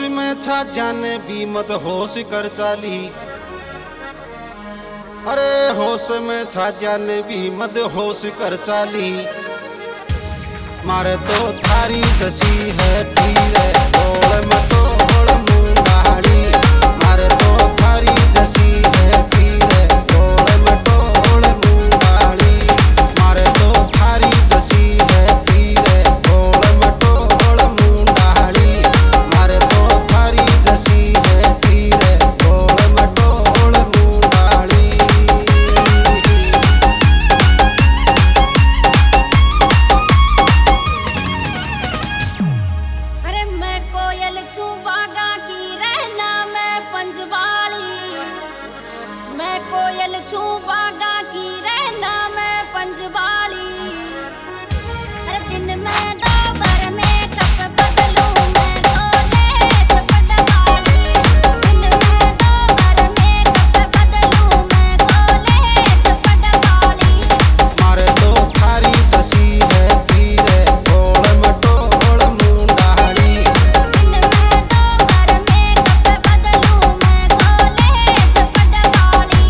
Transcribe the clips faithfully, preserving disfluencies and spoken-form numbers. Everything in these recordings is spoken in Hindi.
में छा जाने भी मत होश कर चाली। अरे होश में छा जाने भी मत होश कर चाली। मारे तो थारी जसी है धीरे तोड़ में तोड़ मुंडाली। मारे तो थारी जसी है धीरे तोड़ में तोड़ मुंडाली। मारे तो थारी जसी है धीरे तोड़ में तोड़ मुंडाली। मारे तो थारी जसी है धीरे तोड़ में तोड़ मुंडाली। अरे मैं कोयल छू बागा की रहना मैं पंजवाली। मैं कोयल छू बागा की रहना मैं पंजवाली। अरे दिन में दोपहर में कब बदलूं मैं कॉलेज पटवाली। दिन में दोपहर में कब बदलूं मैं कॉलेज पटवाली। मारे तो थारी जसी है धीरे तोड़ में तोड़ मुंडाली। दिन में दोपहर में कब बदलूं मैं कॉलेज पटवाली।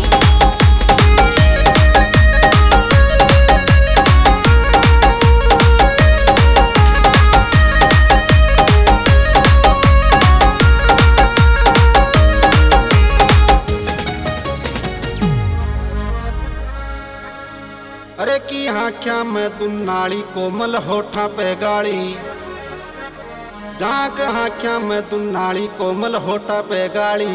अरे की आख्या में दुनाली कोमल होठा पे गाली। जाक आख्या में दुनाली कोमल होठा पे गाली।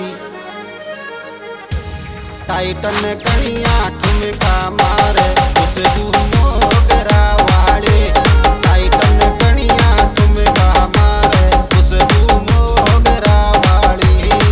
टाइटन कनिया ठुमका मारे उस मोगरा वाले। टाइटन कनिया ठुमका मारे उस मोगरा वाली।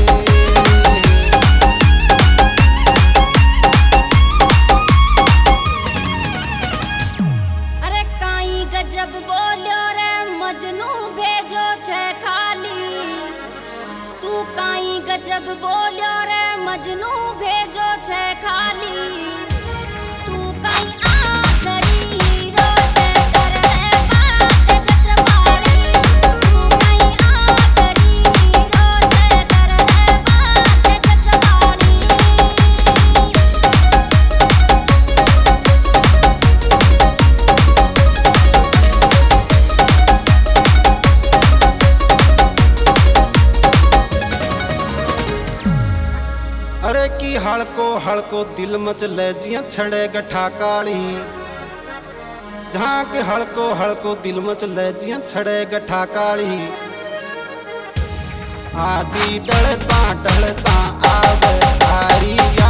अरे काई गजब बोल्यो रे मजनू भेजो छे खाली। तू काई गजब बोल्यो रे मजनू भेजो छे खाली। तू काई आखरी हीरो छे कर रे बात गजबाली। तू काई आखरी हीरो छे कर रे बात गजबाली। अरे की हड़को हड़को दिल मच ले जिया छड़े गठा काली। झांक हड़को हड़को दिल मच ले जिया छड़े गठा काली। आदि डलता डलता आवे थारी